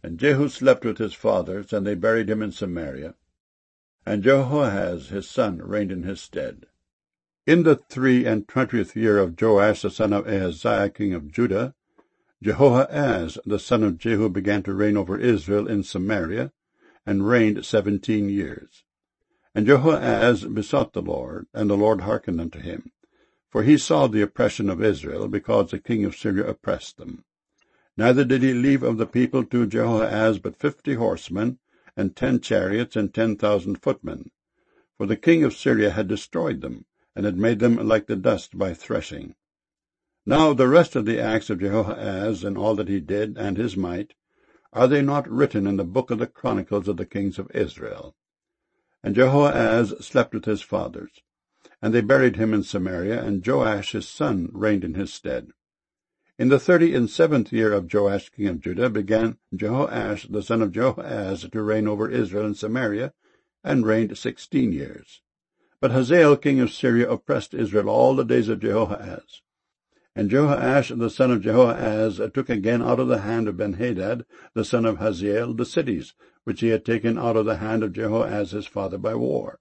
And Jehu slept with his fathers, and they buried him in Samaria. And Jehoahaz his son reigned in his stead. In the 23 year of Joash the son of Ahaziah king of Judah, Jehoahaz the son of Jehu began to reign over Israel in Samaria, and reigned 17 years. And Jehoahaz besought the Lord, and the Lord hearkened unto him. For he saw the oppression of Israel, because the king of Syria oppressed them. Neither did he leave of the people to Jehoahaz but 50 horsemen, and 10 chariots, and 10,000 footmen. For the king of Syria had destroyed them, and had made them like the dust by threshing. Now the rest of the acts of Jehoahaz, and all that he did, and his might, are they not written in the book of the chronicles of the kings of Israel? And Jehoahaz slept with his fathers, and they buried him in Samaria, and Joash his son reigned in his stead. In the 37th year of Joash king of Judah began Jehoash the son of Jehoahaz to reign over Israel in Samaria, and reigned 16 years. But Hazael king of Syria oppressed Israel all the days of Jehoahaz. And Joash the son of Jehoahaz took again out of the hand of Benhadad the son of Hazael the cities, which he had taken out of the hand of Jehoahaz his father by war.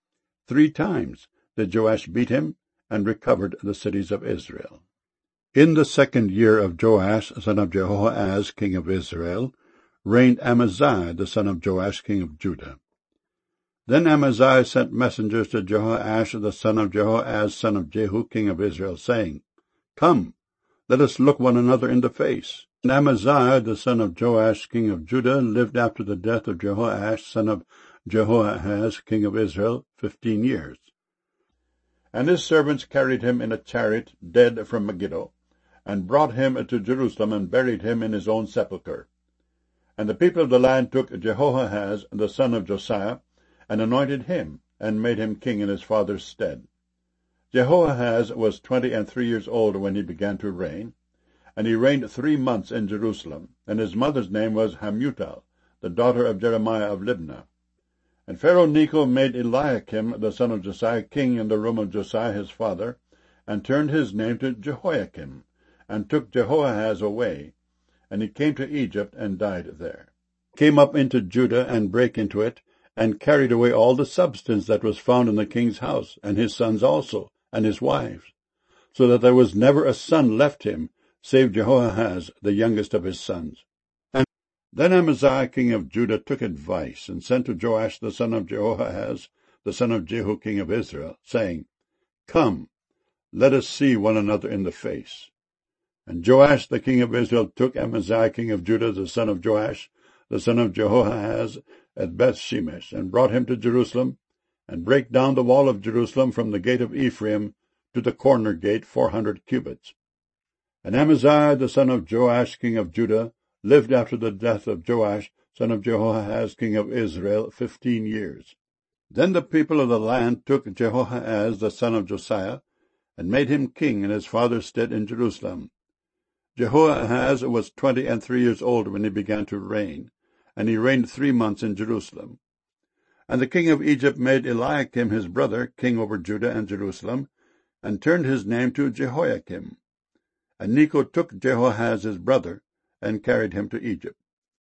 3 times did Joash beat him, and recovered the cities of Israel. In the 2nd year of Joash son of Jehoahaz king of Israel reigned Amaziah the son of Joash king of Judah. Then Amaziah sent messengers to Joash the son of Jehoahaz son of Jehu king of Israel, saying, Come, let us look one another in the face. And Amaziah the son of Joash king of Judah lived after the death of Jehoash son of Jehoahaz king of Israel 15 years. And his servants carried him in a chariot dead from Megiddo, and brought him to Jerusalem, and buried him in his own sepulchre. And the people of the land took Jehoahaz the son of Josiah, and anointed him, and made him king in his father's stead. Jehoahaz was 23 years old when he began to reign, and he reigned 3 months in Jerusalem, and his mother's name was Hamutal, the daughter of Jeremiah of Libnah. And Pharaoh Necho made Eliakim the son of Josiah king in the room of Josiah his father, and turned his name to Jehoiakim, and took Jehoahaz away, and he came to Egypt, and died there. He came up into Judah, and brake into it, and carried away all the substance that was found in the king's house, and his sons also, and his wives, so that there was never a son left him, save Jehoahaz, the youngest of his sons. And then Amaziah king of Judah took advice, and sent to Joash the son of Jehoahaz, the son of Jehu king of Israel, saying, Come, let us see one another in the face. And Joash the king of Israel took Amaziah king of Judah, the son of Joash, the son of Jehoahaz, at Bethshemesh, and brought him to Jerusalem, and brake down the wall of Jerusalem from the gate of Ephraim to the corner gate 400 cubits. And Amaziah the son of Joash king of Judah lived after the death of Joash son of Jehoahaz king of Israel 15 years. Then the people of the land took Jehoahaz the son of Josiah, and made him king in his father's stead in Jerusalem. Jehoahaz was 23 years old when he began to reign, and he reigned 3 months in Jerusalem. And the king of Egypt made Eliakim his brother king over Judah and Jerusalem, and turned his name to Jehoiakim. And Necho took Jehoahaz his brother, and carried him to Egypt.